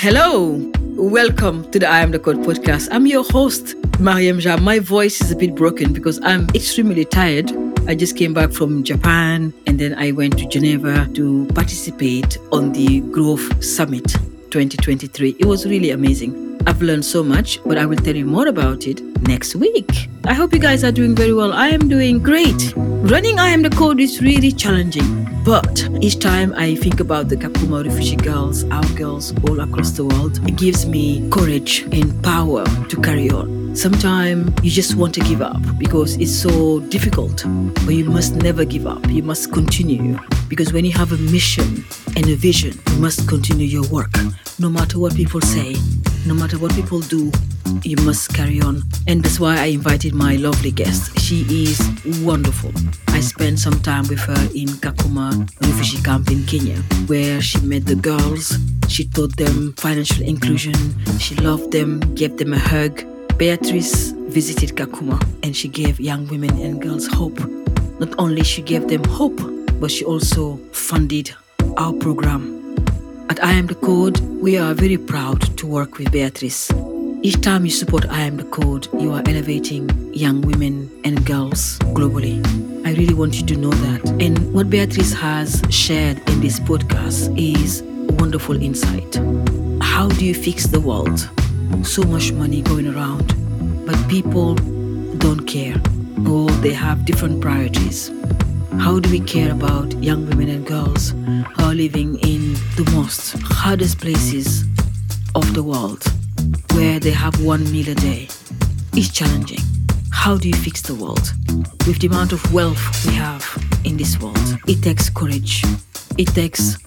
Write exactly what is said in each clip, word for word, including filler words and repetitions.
Hello, welcome to the I Am the Code podcast. I'm your host, Mariam Jah. My voice is a bit broken because I'm extremely tired. I just came back from Japan and then I went to Geneva to participate on the Growth Summit twenty twenty-three. It was really amazing. I've learned so much, but I will tell you more about it next week. I hope you guys are doing very well. I am doing great. Running I Am the Code is really challenging, but each time I think about the Kakuma refugee girls, our girls all across the world, it gives me courage and power to carry on. Sometimes you just want to give up because it's so difficult, but you must never give up. You must continue because when you have a mission and a vision, you must continue your work. No matter what people say, no matter what people do, you must carry on. And that's why I invited my lovely guest. She is wonderful. I spent some time with her in Kakuma refugee camp in Kenya, where she met the girls. She taught them financial inclusion. She loved them, gave them a hug. Beatrice visited Kakuma and she gave young women and girls hope. Not only she gave them hope, but she also funded our program. At I Am the Code, we are very proud to work with Beatrice. Each time you support I Am the Code, you are elevating young women and girls globally. I really want you to know that. And what Beatrice has shared in this podcast is a wonderful insight. How do you fix the world? So much money going around, but people don't care, or they have different priorities. How do we care about young women and girls who are living in the most hardest places of the world, where they have one meal a day? It's challenging. How do you fix the world? With the amount of wealth we have in this world, it takes courage. It takes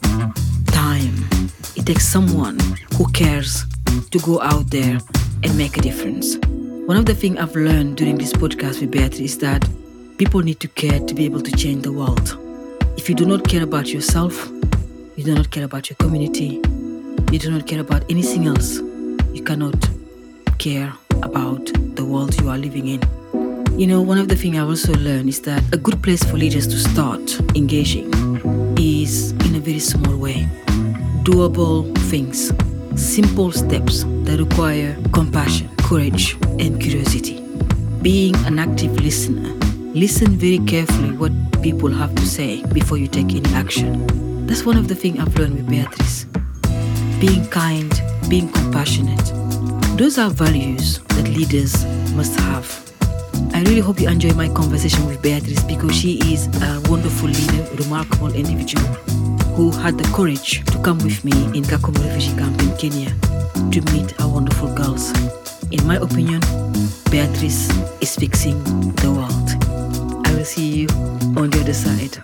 time. It takes someone who cares to go out there and make a difference. One of the things I've learned during this podcast with Beatrice is that people need to care to be able to change the world. If you do not care about yourself, you do not care about your community, you do not care about anything else, you cannot care about the world you are living in. You know, one of the things I also learned is that a good place for leaders to start engaging is in a very small way. Doable things. Simple steps that require compassion, courage, and curiosity. Being an active listener. Listen very carefully what people have to say before you take any action. That's one of the things I've learned with Beatrice. Being kind, being compassionate. Those are values that leaders must have. I really hope you enjoy my conversation with Beatrice because she is a wonderful leader, a remarkable individual who had the courage to come with me in Kakuma refugee camp in Kenya to meet our wonderful girls. In my opinion, Beatrice is fixing the world. I will see you on the other side.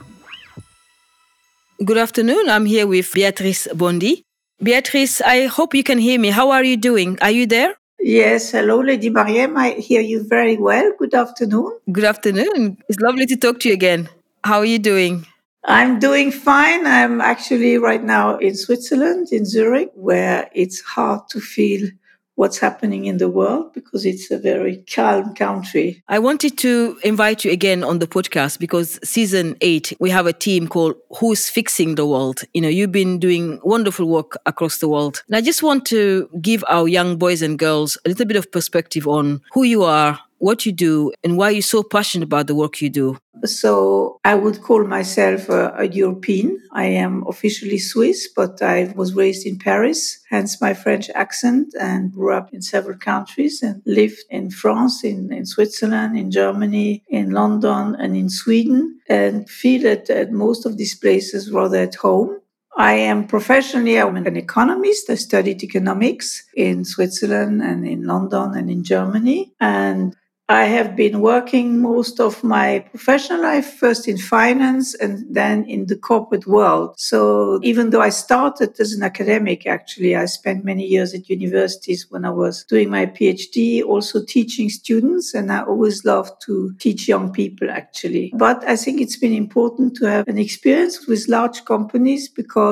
Good afternoon. I'm here with Beatrice Bondi. Beatrice, I hope you can hear me. How are you doing? Are you there? Yes. Hello, Lady Mariam. I hear you very well. Good afternoon. Good afternoon. It's lovely to talk to you again. How are you doing? I'm doing fine. I'm actually right now in Switzerland, in Zurich, where it's hard to feel what's happening in the world because it's a very calm country. I wanted to invite you again on the podcast because season eight, we have a team called Who's Fixing the World. You know, you've been doing wonderful work across the world. And I just want to give our young boys and girls a little bit of perspective on who you are, what you do, and why you're so passionate about the work you do. So I would call myself a, a European. I am officially Swiss, but I was raised in Paris, hence my French accent, and grew up in several countries and lived in France, in, in Switzerland, in Germany, in London, and in Sweden, and feel at, at most of these places rather at home. I am professionally, I'm an economist. I studied economics in Switzerland and in London and in Germany. And I have been working most of my professional life, first in finance and then in the corporate world. So even though I started as an academic, actually, I spent many years at universities when I was doing my PhD, also teaching students. And I always loved to teach young people, actually. But I think it's been important to have an experience with large companies because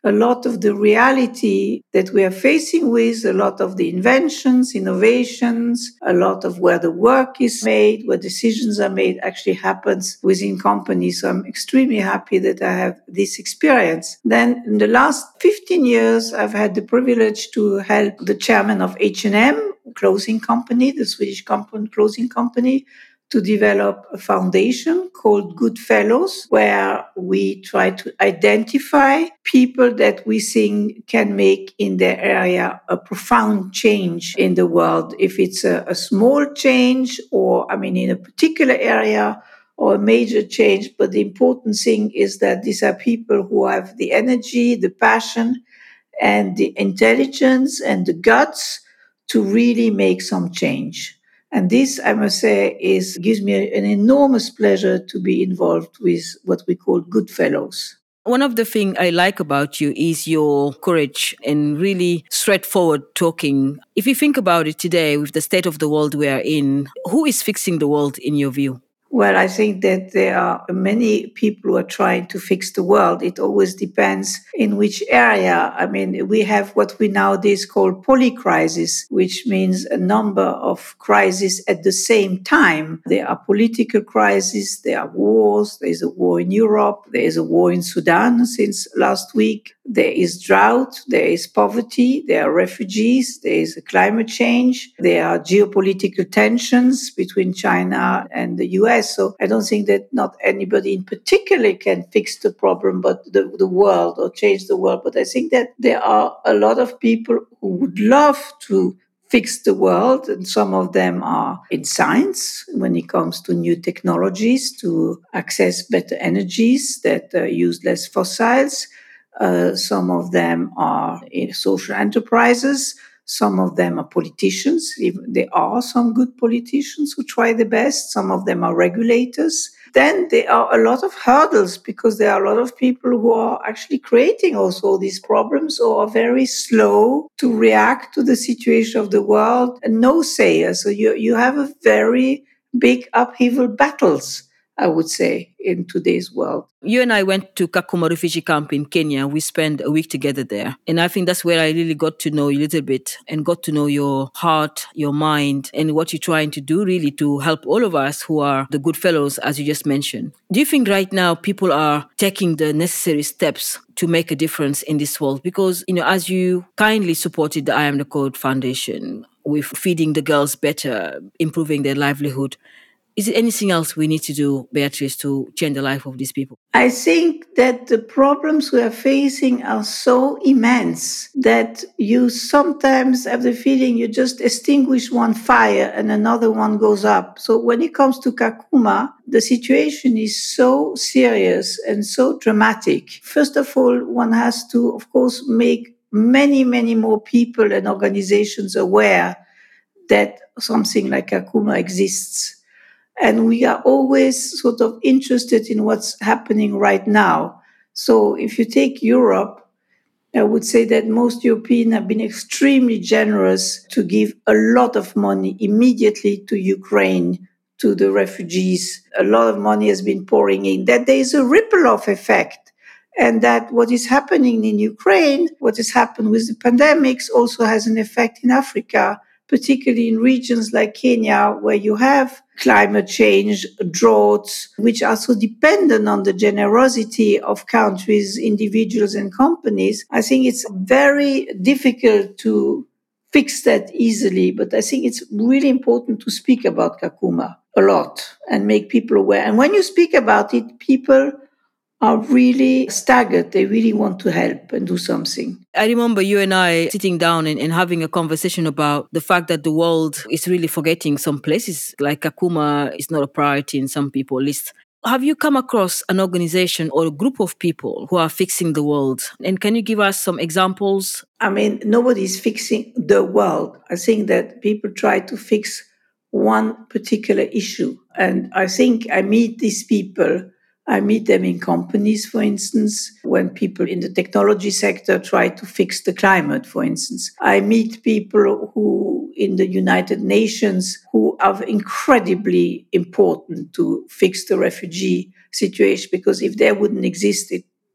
a lot of the reality that we are facing with, a lot of the inventions, innovations, a lot of where the work is made, where decisions are made actually happens within companies. So I'm extremely happy that I have this experience. Then in the last fifteen years, I've had the privilege to help the chairman of H and M clothing company, the Swedish company, clothing company, to develop a foundation called Good Fellows, where we try to identify people that we think can make in their area a profound change in the world. If it's a, a small change or, I mean, in a particular area or a major change, but the important thing is that these are people who have the energy, the passion, and the intelligence and the guts to really make some change. And this, I must say, is gives me an enormous pleasure to be involved with what we call Good Fellows. One of the things I like about you is your courage and really straightforward talking. If you think about it today, with the state of the world we are in, who is fixing the world in your view? Well, I think that there are many people who are trying to fix the world. It always depends in which area. I mean, we have what we nowadays call polycrisis, which means a number of crises at the same time. There are political crises, there are wars, there is a war in Europe, there is a war in Sudan since last week. There is drought, there is poverty, there are refugees, there is a climate change, there are geopolitical tensions between China and the U S. So I don't think that not anybody in particular can fix the problem, but the, the world or change the world. But I think that there are a lot of people who would love to fix the world, and some of them are in science when it comes to new technologies to access better energies that uh, use less fossils. Uh, some of them are in social enterprises. Some of them are politicians. Even there are some good politicians who try the best. Some of them are regulators. Then there are a lot of hurdles because there are a lot of people who are actually creating also these problems or are very slow to react to the situation of the world and no sayers. So you, you have a very big upheaval battles, I would say, in today's world. You and I went to Kakuma refugee camp in Kenya. We spent a week together there. And I think that's where I really got to know you a little bit and got to know your heart, your mind, and what you're trying to do really to help all of us who are the good fellows, as you just mentioned. Do you think right now people are taking the necessary steps to make a difference in this world? Because, you know, as you kindly supported the I Am the Code Foundation with feeding the girls better, improving their livelihood, is there anything else we need to do, Beatrice, to change the life of these people? I think that the problems we are facing are so immense that you sometimes have the feeling you just extinguish one fire and another one goes up. So when it comes to Kakuma, the situation is so serious and so dramatic. First of all, one has to, of course, make many, many more people and organizations aware that something like Kakuma exists. And we are always sort of interested in what's happening right now. So if you take Europe, I would say that most Europeans have been extremely generous to give a lot of money immediately to Ukraine, to the refugees. A lot of money has been pouring in. That there is a ripple-off effect. And that what is happening in Ukraine, what has happened with the pandemics also has an effect in Africa, particularly in regions like Kenya, where you have climate change, droughts, which are so dependent on the generosity of countries, individuals, and companies. I think it's very difficult to fix that easily, but I think it's really important to speak about Kakuma a lot and make people aware. And when you speak about it, people are really staggered. They really want to help and do something. I remember you and I sitting down and, and having a conversation about the fact that the world is really forgetting some places, like Kakuma is not a priority in some people's list. Have you come across an organization or a group of people who are fixing the world? And can you give us some examples? I mean, nobody is fixing the world. I think that people try to fix one particular issue. And I think I meet these people. I meet them in companies, for instance, when people in the technology sector try to fix the climate, for instance. I meet people who in the United Nations who are incredibly important to fix the refugee situation, because if they wouldn't exist, it,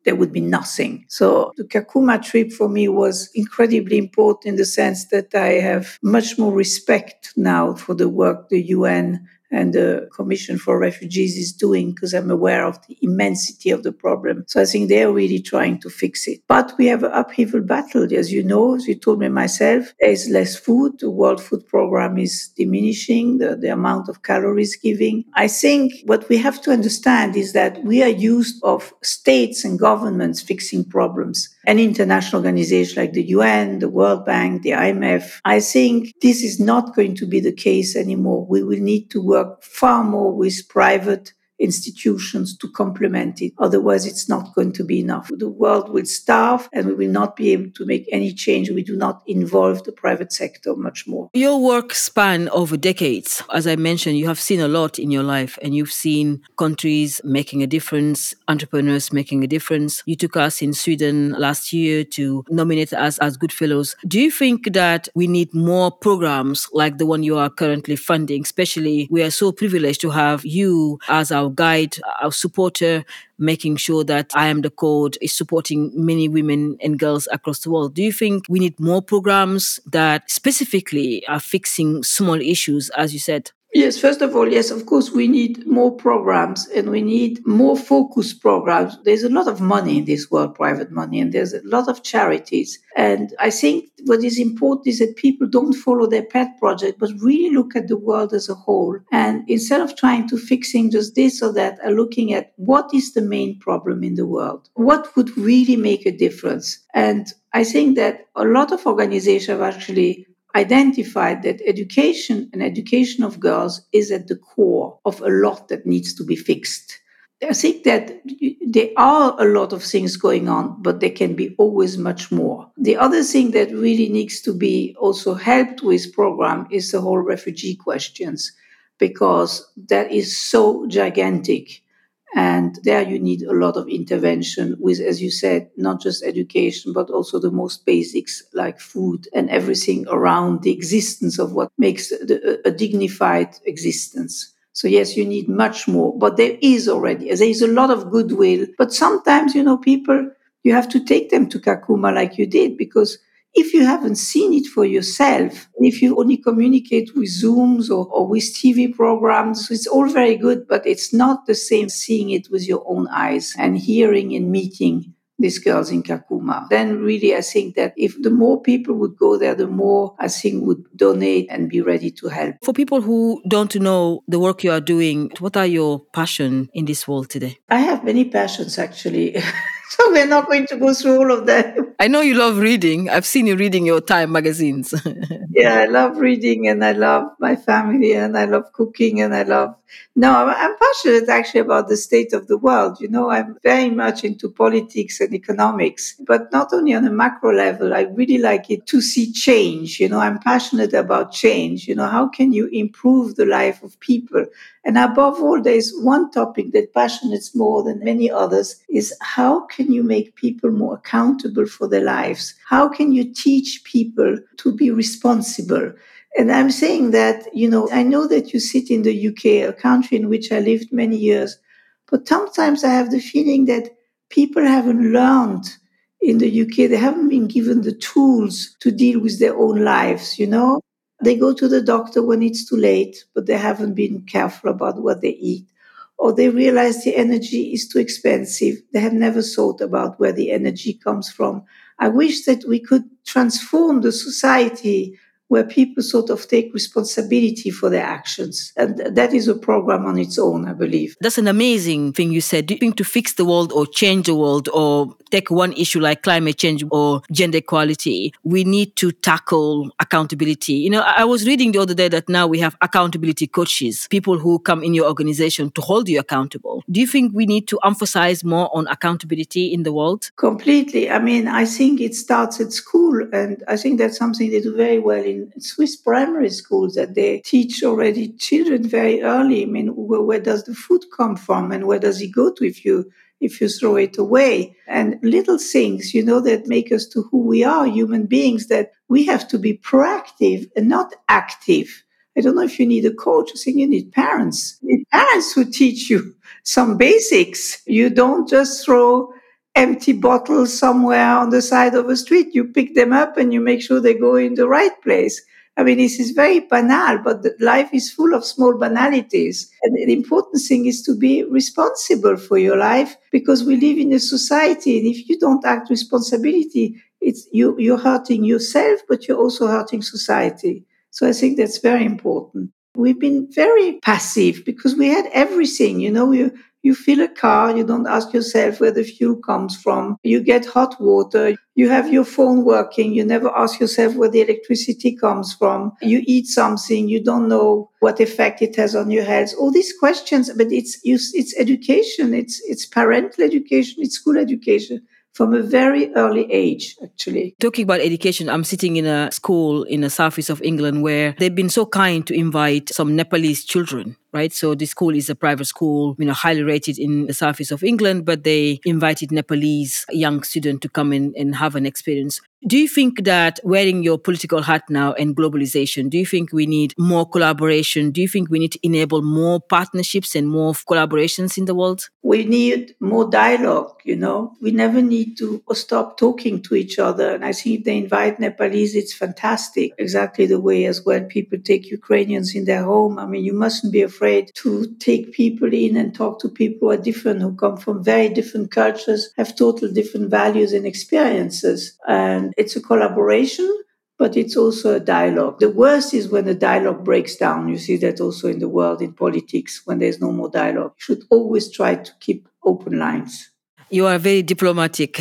there would be nothing. So the Kakuma trip for me was incredibly important in the sense that I have much more respect now for the work the U N and the Commission for Refugees is doing, because I'm aware of the immensity of the problem. So I think they're really trying to fix it. But we have an upheaval battle. As you know, as you told me myself, there is less food. The World Food Program is diminishing, the, the amount of calories giving. I think what we have to understand is that we are used of states and governments fixing problems, and international organizations like the U N, the World Bank, the I M F. I think this is not going to be the case anymore. We will need to work far more with private institutions to complement it. Otherwise, it's not going to be enough. The world will starve and we will not be able to make any change. We do not involve the private sector much more. Your work span over decades. As I mentioned, you have seen a lot in your life, and you've seen countries making a difference, entrepreneurs making a difference. You took us in Sweden last year to nominate us as Goodfellows. Do you think that we need more programs like the one you are currently funding? Especially, we are so privileged to have you as our guide, our supporter, making sure that I Am the Code is supporting many women and girls across the world. Do you think we need more programs that specifically are fixing small issues, as you said? Yes, first of all, yes, of course, we need more programs and we need more focused programs. There's a lot of money in this world, private money, and there's a lot of charities. And I think what is important is that people don't follow their pet project, but really look at the world as a whole. And instead of trying to fixing just this or that, are looking at what is the main problem in the world? What would really make a difference? And I think that a lot of organizations have actually identified that education and education of girls is at the core of a lot that needs to be fixed. I think that there are a lot of things going on, but there can be always much more. The other thing that really needs to be also helped with program is the whole refugee questions, because that is so gigantic. And there you need a lot of intervention with, as you said, not just education, but also the most basics like food and everything around the existence of what makes the, a dignified existence. So yes, you need much more, but there is already, there is a lot of goodwill. But sometimes, you know, people, you have to take them to Kakuma like you did, because if you haven't seen it for yourself, if you only communicate with Zooms or, or with T V programs, it's all very good, but it's not the same seeing it with your own eyes and hearing and meeting these girls in Kakuma. Then really, I think that if the more people would go there, the more I think would donate and be ready to help. For people who don't know the work you are doing, what are your passions in this world today? I have many passions, actually. So we're not going to go through all of them. I know you love reading. I've seen you reading your Time magazines. Yeah, I love reading and I love my family and I love cooking and I love... No, I'm, I'm passionate actually about the state of the world. You know, I'm very much into politics and economics, but not only on a macro level. I really like it to see change. You know, I'm passionate about change. You know, how can you improve the life of people? And above all, there is one topic that passionates more than many others, is how can you make people more accountable for their lives? How can you teach people to be responsible? And I'm saying that, you know, I know that you sit in the U K, a country in which I lived many years, but sometimes I have the feeling that people haven't learned in the U K. They haven't been given the tools to deal with their own lives, you know? They go to the doctor when it's too late, but they haven't been careful about what they eat. Or they realize the energy is too expensive. They have never thought about where the energy comes from. I wish that we could transform the society where people sort of take responsibility for their actions. And that is a program on its own, I believe. That's an amazing thing you said. Do you think to fix the world or change the world or take one issue like climate change or gender equality, we need to tackle accountability? You know, I was reading the other day that now we have accountability coaches, people who come in your organization to hold you accountable. Do you think we need to emphasize more on accountability in the world? Completely. I mean, I think it starts at school, and I think that's something they do very well in Swiss primary schools, that they teach already children very early. I mean, where, where does the food come from and where does it go to if you if you throw it away? And little things, you know, that make us to who we are, human beings, that we have to be proactive and not active. I don't know if you need a coach. I think you need parents. You need parents who teach you some basics. You don't just throw empty bottles somewhere on the side of a street. You pick them up and you make sure they go in the right place. I mean, this is very banal, but the life is full of small banalities. And the important thing is to be responsible for your life, because we live in a society. And if you don't act responsibility, it's you, you're hurting yourself, but you're also hurting society. So I think that's very important. We've been very passive because we had everything. You know, you, you fill a car, you don't ask yourself where the fuel comes from. You get hot water. You have your phone working. You never ask yourself where the electricity comes from. You eat something. You don't know what effect it has on your health. All these questions, but it's, it's education. It's, it's parental education. It's school education. From a very early age, actually. Talking about education, I'm sitting in a school in the southeast of England where they've been so kind to invite some Nepalese children, right? So this school is a private school, you know, highly rated in the southeast of England, but they invited Nepalese young students to come in and have an experience. Do you think that wearing your political hat now and globalization, do you think we need more collaboration? Do you think we need to enable more partnerships and more collaborations in the world? We need more dialogue, you know. We never need to stop talking to each other. And I think if they invite Nepalese, it's fantastic. Exactly the way as well people take Ukrainians in their home. I mean, you mustn't be afraid to take people in and talk to people who are different, who come from very different cultures, have total different values and experiences. And it's a collaboration, but it's also a dialogue. The worst is when the dialogue breaks down. You see that also in the world, in politics, when there's no more dialogue. You should always try to keep open lines. You are very diplomatic.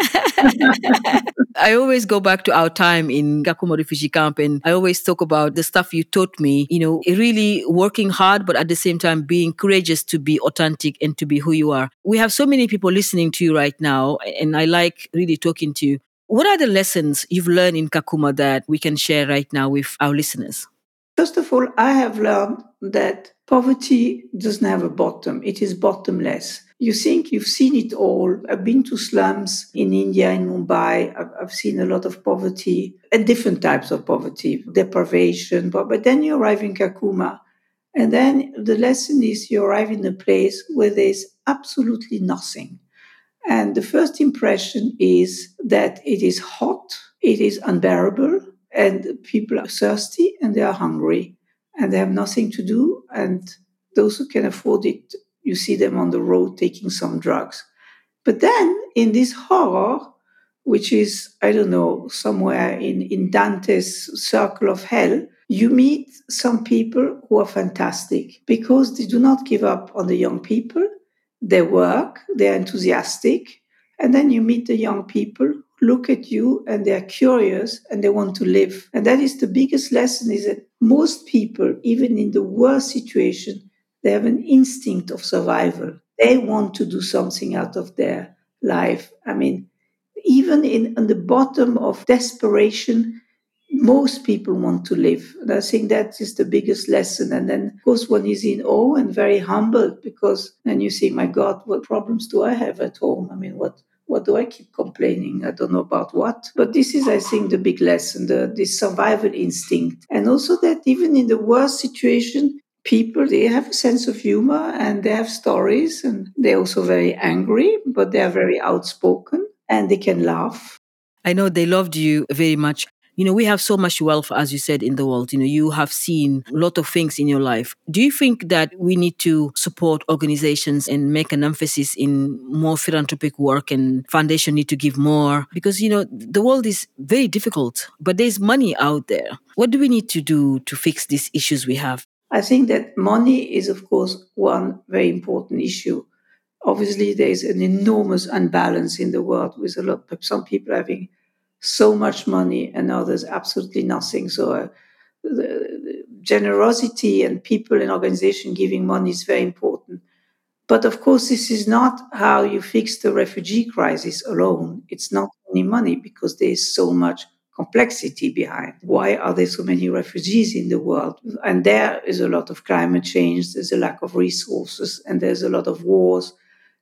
I always go back to our time in Kakuma refugee camp, and I always talk about the stuff you taught me, you know, really working hard, but at the same time being courageous to be authentic and to be who you are. We have so many people listening to you right now, and I like really talking to you. What are the lessons you've learned in Kakuma that we can share right now with our listeners? First of all, I have learned that poverty doesn't have a bottom. It is bottomless. You think you've seen it all. I've been to slums in India, in Mumbai. I've, I've seen a lot of poverty and different types of poverty, deprivation. But, but then you arrive in Kakuma, and then the lesson is you arrive in a place where there's absolutely nothing. And the first impression is that it is hot, it is unbearable, and people are thirsty and they are hungry and they have nothing to do. And those who can afford it, you see them on the road taking some drugs. But then in this horror, which is, I don't know, somewhere in, in Dante's circle of hell, you meet some people who are fantastic because they do not give up on the young people. They work, they're enthusiastic. And then you meet the young people, look at you, and they're curious and they want to live. And that is the biggest lesson, is that most people, even in the worst situation, they have an instinct of survival. They want to do something out of their life. I mean, even in on the bottom of desperation, most people want to live. And I think that is the biggest lesson. And then, of course, one is in awe and very humbled, because then you think, my God, what problems do I have at home? I mean, what what do I keep complaining? I don't know about what. But this is, I think, the big lesson, the, the survival instinct. And also that even in the worst situation, people, they have a sense of humor and they have stories, and they're also very angry, but they are very outspoken and they can laugh. I know they loved you very much. You know, we have so much wealth, as you said, in the world. You know, you have seen a lot of things in your life. Do you think that we need to support organizations and make an emphasis in more philanthropic work, and foundation need to give more? Because, you know, the world is very difficult, but there's money out there. What do we need to do to fix these issues we have? I think that money is, of course, one very important issue. Obviously, there is an enormous unbalance in the world, with a lot of some people having so much money and others absolutely nothing. So uh, the, the generosity and people and organization giving money is very important. But of course, this is not how you fix the refugee crisis alone. It's not only money, because there is so much complexity behind. Why are there so many refugees in the world? And there is a lot of climate change, there's a lack of resources, and there's a lot of wars.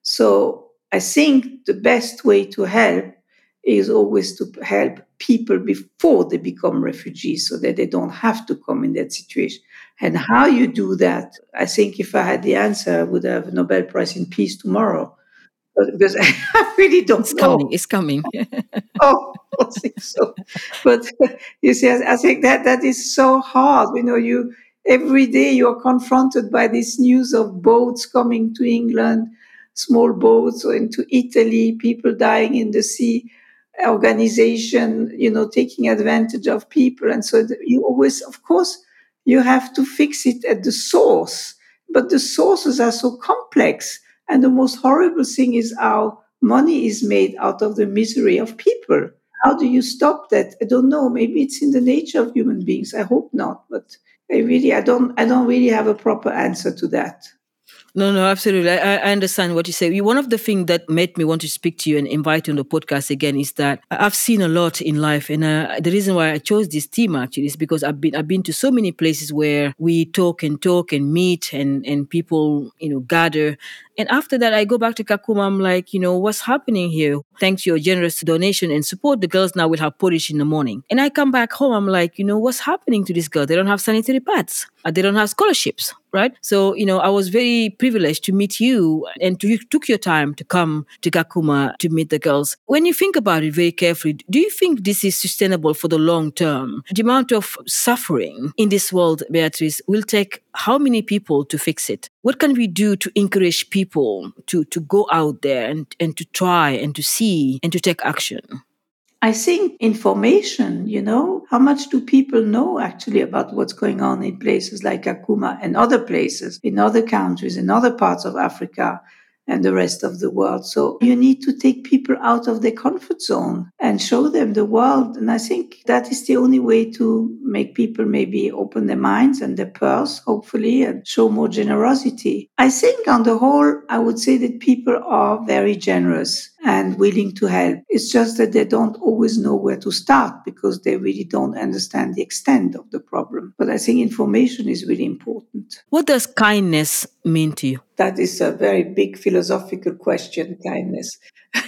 So I think the best way to help is always to help people before they become refugees, so that they don't have to come in that situation. And how you do that, I think if I had the answer, I would have a Nobel Prize in Peace tomorrow. because I really don't It's coming. know. It's coming. Oh, I don't think so. But you see, I, I think that that is so hard. You know, you every day you are confronted by this news of boats coming to England, small boats, or into Italy, people dying in the sea, organization, you know, taking advantage of people, and so that you always, of course, you have to fix it at the source. But the sources are so complex, and the most horrible thing is how money is made out of the misery of people. How do you stop that? I don't know. Maybe it's in the nature of human beings. I hope not, but I really, I don't, I don't really have a proper answer to that. No, no, absolutely. I, I understand what you say. One of the things that made me want to speak to you and invite you on the podcast again is that I've seen a lot in life, and uh, the reason why I chose this theme actually is because I've been I've been to so many places where we talk and talk and meet and and people you know gather, and after that I go back to Kakuma. I'm like, you know, what's happening here? Thanks to your generous donation and support, the girls now will have porridge in the morning. And I come back home. I'm like, you know, what's happening to these girls? They don't have sanitary pads. Uh, They don't have scholarships, right? So, you know, I was very privileged to meet you and to, you took your time to come to Kakuma to meet the girls. When you think about it very carefully, do you think this is sustainable for the long term? The amount of suffering in this world, Beatrice, will take how many people to fix it? What can we do to encourage people to, to go out there and, and to try and to see and to take action? I think information, you know, how much do people know actually about what's going on in places like Akuma and other places, in other countries, in other parts of Africa and the rest of the world? So you need to take people out of their comfort zone and show them the world. And I think that is the only way to make people maybe open their minds and their purse, hopefully, and show more generosity. I think on the whole, I would say that people are very generous and willing to help. It's just that they don't always know where to start because they really don't understand the extent of the problem. But I think information is really important. What does kindness mean to you? That is a very big philosophical question, kindness.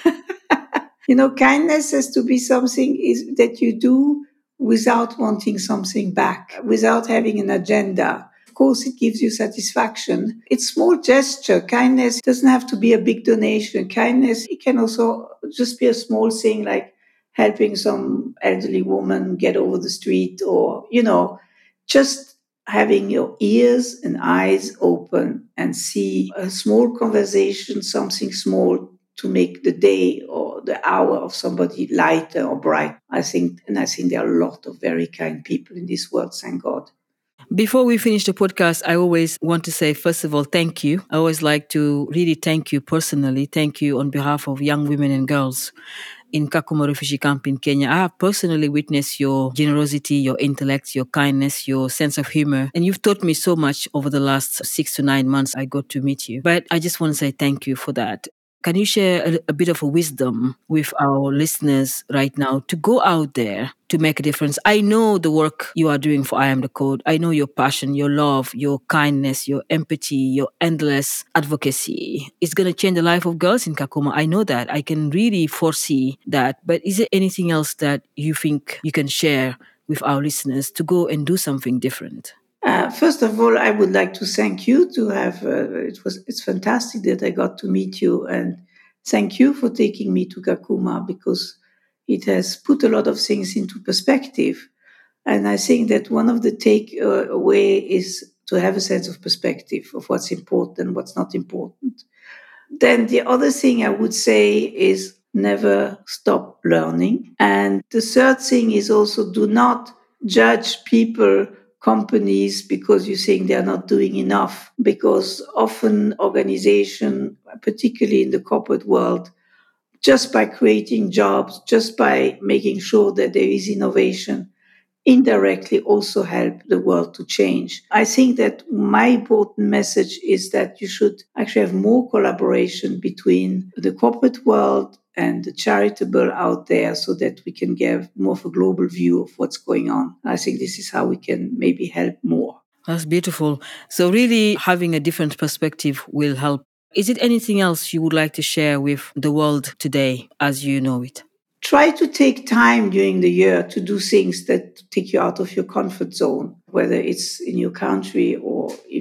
You know, kindness has to be something is that you do without wanting something back, without having an agenda. Of course, it gives you satisfaction. It's small gesture. Kindness doesn't have to be a big donation. Kindness, it can also just be a small thing like helping some elderly woman get over the street or, you know, just having your ears and eyes open and see a small conversation, something small to make the day or the hour of somebody lighter or bright. I think, and I think there are a lot of very kind people in this world, thank God. Before we finish the podcast, I always want to say, first of all, thank you. I always like to really thank you personally. Thank you on behalf of young women and girls in Kakuma refugee camp in Kenya. I have personally witnessed your generosity, your intellect, your kindness, your sense of humor. And you've taught me so much over the last six to nine months I got to meet you. But I just want to say thank you for that. Can you share a, a bit of a wisdom with our listeners right now to go out there to make a difference? I know the work you are doing for I Am the Code. I know your passion, your love, your kindness, your empathy, your endless advocacy. It's going to change the life of girls in Kakuma. I know that. I can really foresee that. But is there anything else that you think you can share with our listeners to go and do something different? Uh, first of all, I would like to thank you to have. Uh, it was it's fantastic that I got to meet you, and thank you for taking me to Kakuma because it has put a lot of things into perspective. And I think that one of the takeaway uh, is to have a sense of perspective of what's important and what's not important. Then the other thing I would say is never stop learning. And the third thing is also do not judge people, companies, because you think they're not doing enough. Because often organization, particularly in the corporate world, just by creating jobs, just by making sure that there is innovation, indirectly also help the world to change. I think that my important message is that you should actually have more collaboration between the corporate world and the charitable out there so that we can give more of a global view of what's going on. I think this is how we can maybe help more. That's beautiful. So really having a different perspective will help. Is it anything else you would like to share with the world today as you know it? Try to take time during the year to do things that take you out of your comfort zone, whether it's in your country or if you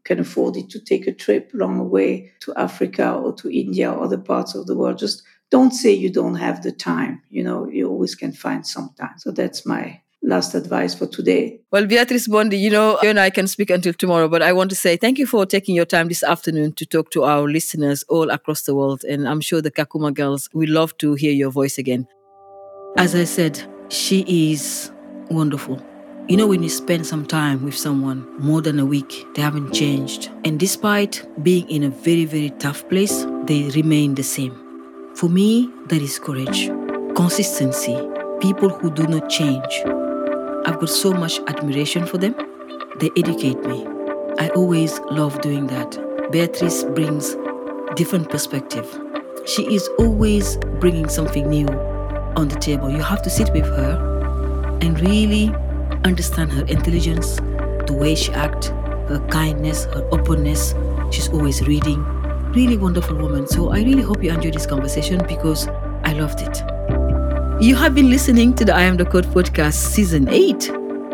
can afford it, to take a trip long away to Africa or to India or other parts of the world. Just don't say you don't have the time. You know, you always can find some time. So that's my last advice for today. Well, Beatrice Bondi, you know, you and I can speak until tomorrow, but I want to say thank you for taking your time this afternoon to talk to our listeners all across the world. And I'm sure the Kakuma girls will love to hear your voice again. As I said, she is wonderful. You know, when you spend some time with someone more than a week, they haven't changed. And despite being in a very, very tough place, they remain the same. For me, that is courage, consistency, people who do not change. I've got so much admiration for them. They educate me. I always love doing that. Beatrice brings different perspective. She is always bringing something new on the table. You have to sit with her and really understand her intelligence, the way she acts, her kindness, her openness. She's always reading. Really wonderful woman. So I really hope you enjoyed this conversation because I loved it. You have been listening to the I Am the Code podcast season eight.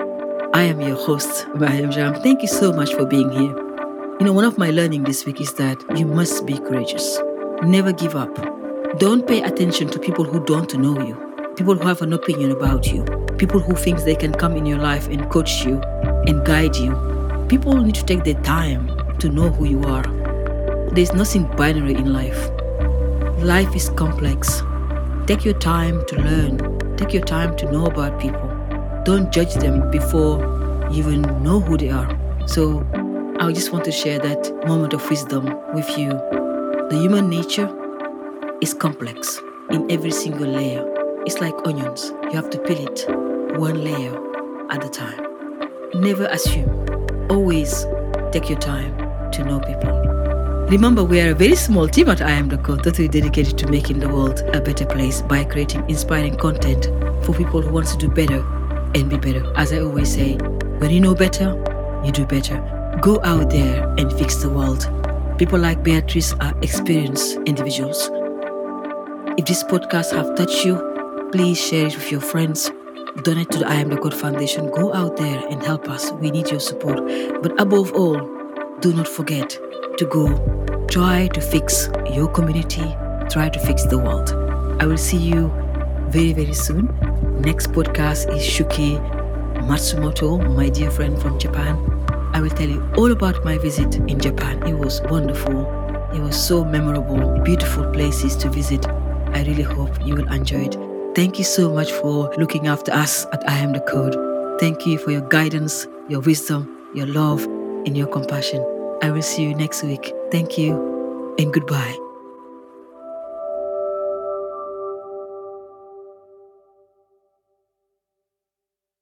I am your host, Mariam Jam. Thank you so much for being here. You know, one of my learning this week is that you must be courageous. Never give up. Don't pay attention to people who don't know you, people who have an opinion about you, people who think they can come in your life and coach you and guide you. People need to take their time to know who you are. There's nothing binary in life. Life is complex. Take your time to learn. Take your time to know about people. Don't judge them before you even know who they are. So I just want to share that moment of wisdom with you. The human nature is complex in every single layer. It's like onions. You have to peel it one layer at a time. Never assume. Always take your time to know people. Remember, we are a very small team at I Am the Code, totally dedicated to making the world a better place by creating inspiring content for people who want to do better and be better. As I always say, when you know better, you do better. Go out there and fix the world. People like Beatrice are experienced individuals. If this podcast have touched you, please share it with your friends. Donate to the I Am the Code Foundation. Go out there and help us. We need your support. But above all, do not forget to go try to fix your community, try to fix the world. I will see you very, very soon. Next podcast is Shuki Matsumoto, my dear friend from Japan. I will tell you all about my visit in Japan. It was wonderful. It was so memorable, beautiful places to visit. I really hope you will enjoy it. Thank you so much for looking after us at I Am the Code. Thank you for your guidance, your wisdom, your love, and your compassion. I will see you next week. Thank you and goodbye.